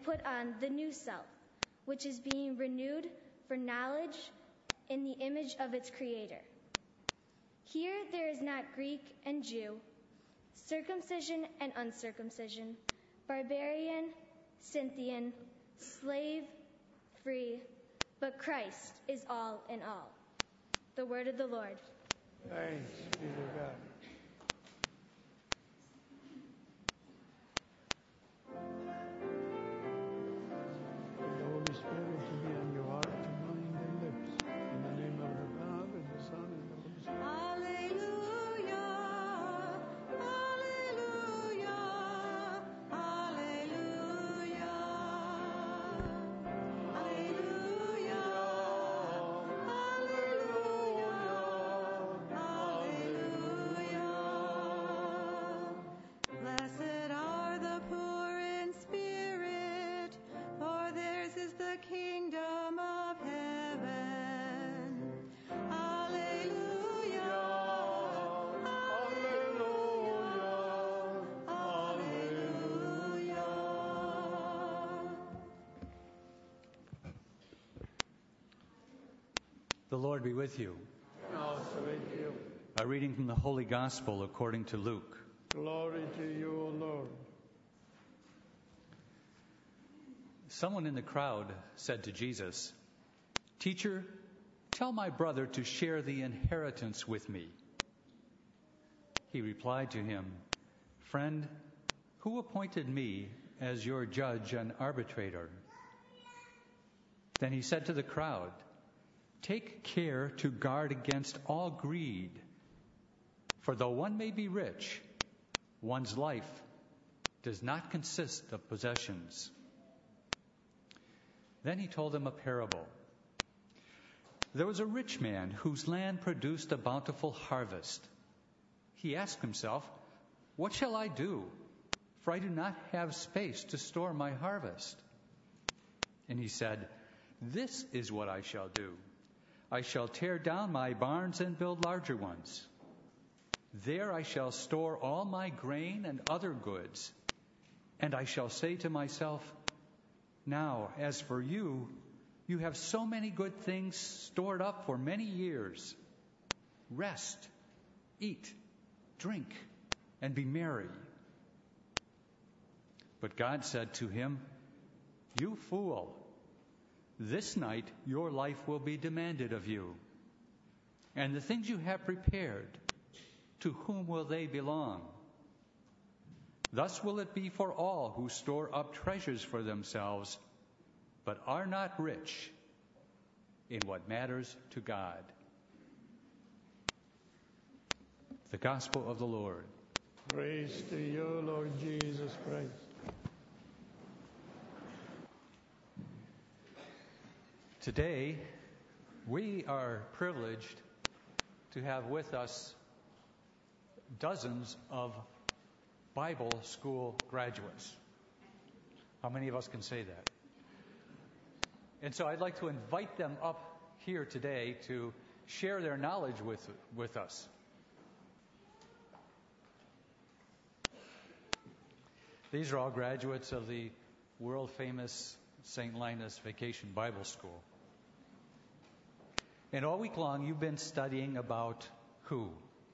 put on the new self, which is being renewed for knowledge in the image of its Creator. Here there is not Greek and Jew, circumcision and uncircumcision, barbarian, Scythian, slave, free, but Christ is all in all. The word of the Lord. Thanks be to God. The Holy Spirit to be on your heart, your mind, and lips. In the name of the Father, and the Son, and the Holy Spirit. Hallelujah, hallelujah, hallelujah, hallelujah, hallelujah, hallelujah. Blessed are the poor in spirit, for theirs is the kingdom of heaven. Hallelujah, hallelujah, hallelujah. The Lord be with you. And also with you. A reading from the Holy Gospel according to Luke. Glory to you, O Lord. Someone in the crowd said to Jesus, "Teacher, tell my brother to share the inheritance with me." He replied to him, "Friend, who appointed me as your judge and arbitrator?" Then he said to the crowd, "Take care to guard against all greed. For though one may be rich, one's life does not consist of possessions." Then he told them a parable. There was a rich man whose land produced a bountiful harvest. He asked himself, "What shall I do? For I do not have space to store my harvest." And he said, "This is what I shall do. I shall tear down my barns and build larger ones. There I shall store all my grain and other goods. And I shall say to myself, 'Now, as for you, you have so many good things stored up for many years. Rest, eat, drink, and be merry.' But God said to him, 'You fool, this night your life will be demanded of you. And the things you have prepared, to whom will they belong? Thus will it be for all who store up treasures for themselves, but are not rich in what matters to God.'" The Gospel of the Lord. Praise to you, Lord Jesus Christ. Today, we are privileged to have with us dozens of Bible school graduates. How many of us can say that? And so I'd like to invite them up here today to share their knowledge with us. These are all graduates of the world-famous St. Linus Vacation Bible School. And all week long, you've been studying about who?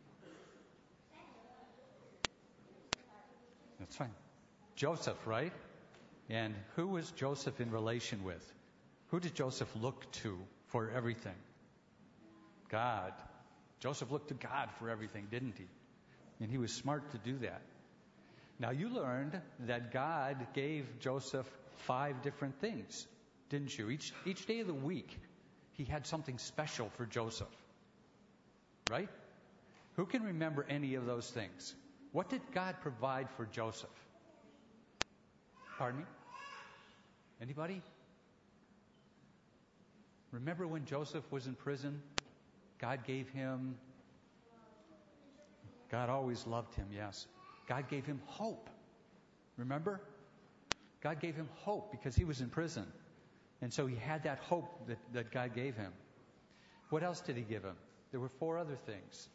That's fine. Joseph, right? And who was Joseph in relation with? Who did Joseph look to for everything? God. Joseph looked to God for everything, didn't he? And he was smart to do that. Now, you learned that God gave Joseph 5 different things, didn't you? Each day of the week, he had something special for Joseph. Right? Who can remember any of those things? What did God provide for Joseph? Pardon me? Anybody? Remember when Joseph was in prison? God always loved him, yes. God gave him hope. Remember? God gave him hope because he was in prison. And so he had that hope that God gave him. What else did he give him? There were 4 other things.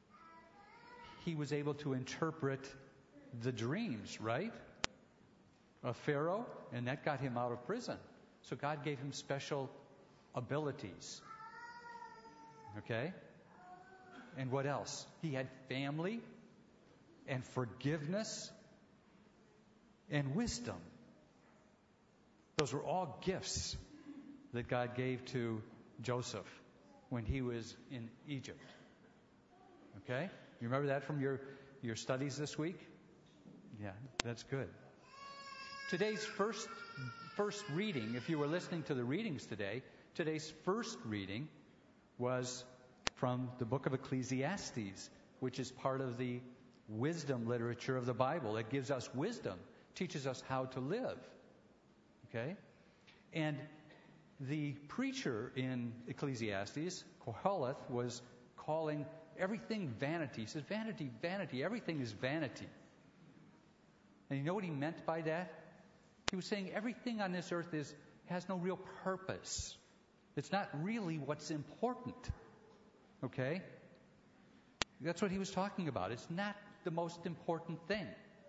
He was able to interpret the dreams, right? of Pharaoh, and that got him out of prison. So God gave him special abilities. Okay? And what else? He had family and forgiveness and wisdom. Those were all gifts that God gave to Joseph when he was in Egypt. Okay? You remember that from your studies this week? Yeah, that's good. Today's first reading, if you were listening to the readings today, today's first reading was from the book of Ecclesiastes, which is part of the wisdom literature of the Bible. It gives us wisdom, teaches us how to live. Okay? And the preacher in Ecclesiastes, Koheleth, was calling everything vanity. He says, vanity, vanity, everything is vanity. And you know what he meant by that? He was saying everything on this earth has no real purpose. It's not really what's important. Okay? That's what he was talking about. It's not the most important thing.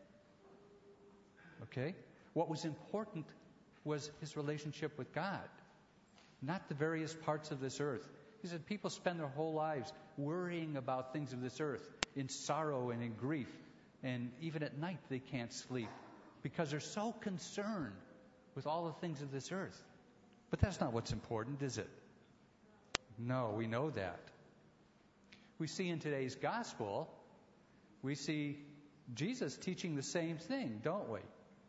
Okay? What was important was his relationship with God, not the various parts of this earth. He said people spend their whole lives worrying about things of this earth, in sorrow and in grief, and even at night they can't sleep because they're so concerned with all the things of this earth. But that's not what's important, is it? No, we know that. We see in today's gospel, we see Jesus teaching the same thing, don't we?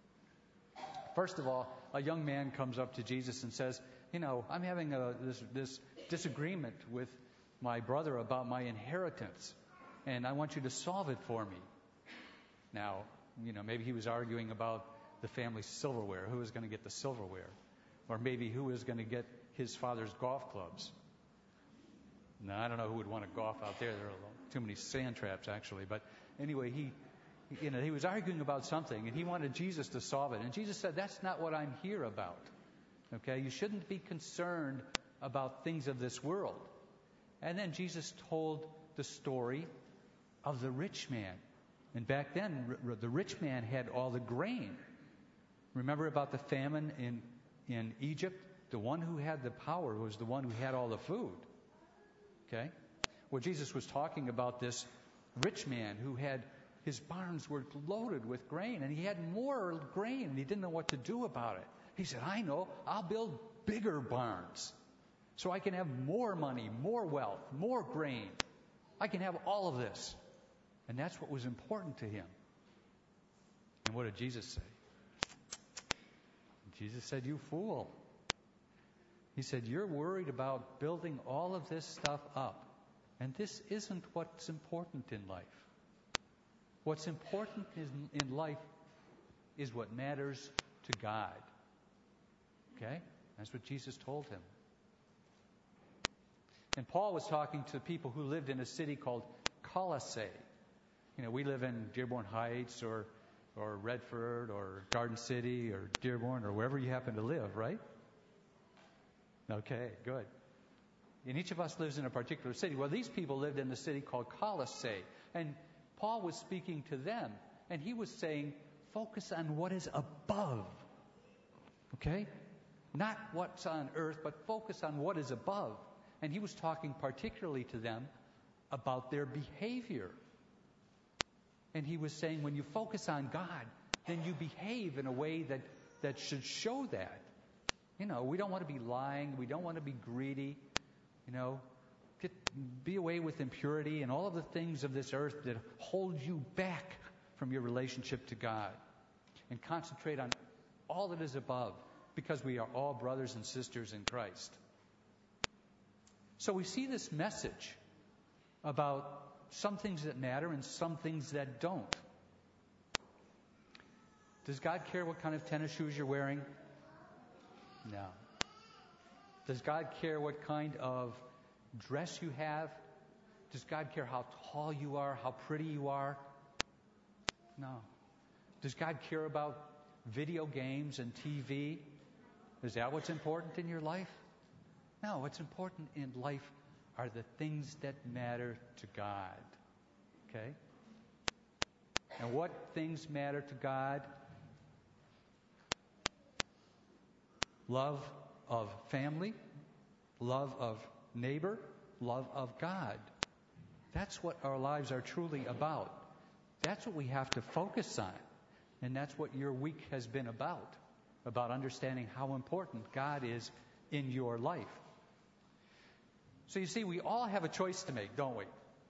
First of all, a young man comes up to Jesus and says, I'm having this disagreement with my brother about my inheritance, and I want you to solve it for me. Now, maybe he was arguing about the family silverware, who was going to get the silverware, or maybe who was going to get his father's golf clubs. Now, I don't know who would want to golf out there. There are too many sand traps, actually. But anyway, he was arguing about something, and he wanted Jesus to solve it. And Jesus said, that's not what I'm here about. Okay? You shouldn't be concerned about things of this world. And then Jesus told the story of the rich man. And back then, the rich man had all the grain. Remember about the famine in Egypt? The one who had the power was the one who had all the food. Okay? Well, Jesus was talking about this rich man who had his barns were loaded with grain, and he had more grain, and he didn't know what to do about it. He said, I know, I'll build bigger barns so I can have more money, more wealth, more grain. I can have all of this. And that's what was important to him. And what did Jesus say? Jesus said, you fool. He said, you're worried about building all of this stuff up. And this isn't what's important in life. What's important in life is what matters to God. Okay? That's what Jesus told him. And Paul was talking to people who lived in a city called Colossae. We live in Dearborn Heights or Redford or Garden City or Dearborn or wherever you happen to live, right? Okay, good. And each of us lives in a particular city. Well, these people lived in a city called Colossae. And Paul was speaking to them. And he was saying, focus on what is above. Okay? Not what's on earth, but focus on what is above. And he was talking particularly to them about their behavior. And he was saying, when you focus on God, then you behave in a way that should show that. We don't want to be lying. We don't want to be greedy. Be away with impurity and all of the things of this earth that hold you back from your relationship to God. And concentrate on all that is above, because we are all brothers and sisters in Christ. So we see this message about some things that matter and some things that don't. Does God care what kind of tennis shoes you're wearing? No. Does God care what kind of dress you have? Does God care how tall you are, how pretty you are? No. Does God care about video games and TV? Is that what's important in your life? No, what's important in life are the things that matter to God. Okay? And what things matter to God? love of family, love of neighbor, love of God. That's what our lives are truly about. That's what we have to focus on. And that's what your week has been about understanding how important God is in your life. So you see, we all have a choice to make, don't we?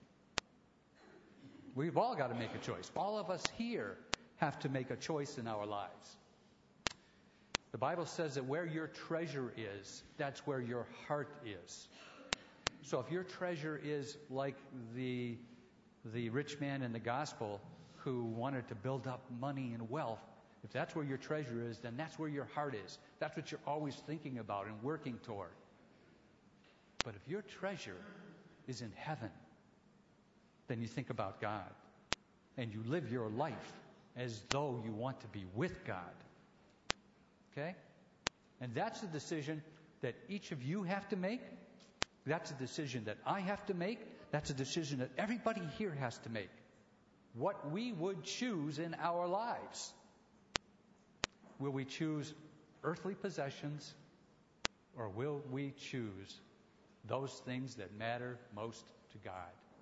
We've all got to make a choice. All of us here have to make a choice in our lives. The Bible says that where your treasure is, that's where your heart is. So if your treasure is like the rich man in the gospel who wanted to build up money and wealth, if that's where your treasure is, then that's where your heart is. That's what you're always thinking about and working toward. But if your treasure is in heaven, then you think about God. And you live your life as though you want to be with God. Okay? And that's the decision that each of you have to make. That's a decision that I have to make. That's a decision that everybody here has to make. What we would choose in our lives. Will we choose earthly possessions, or will we choose those things that matter most to God?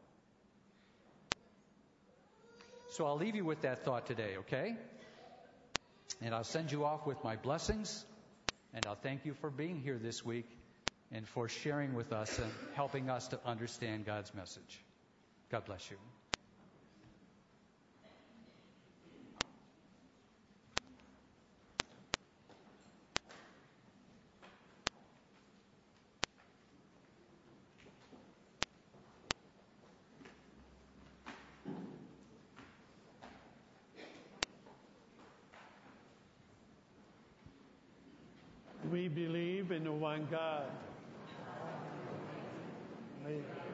So I'll leave you with that thought today, okay? And I'll send you off with my blessings, and I'll thank you for being here this week and for sharing with us and helping us to understand God's message. God bless you. We believe in the one God.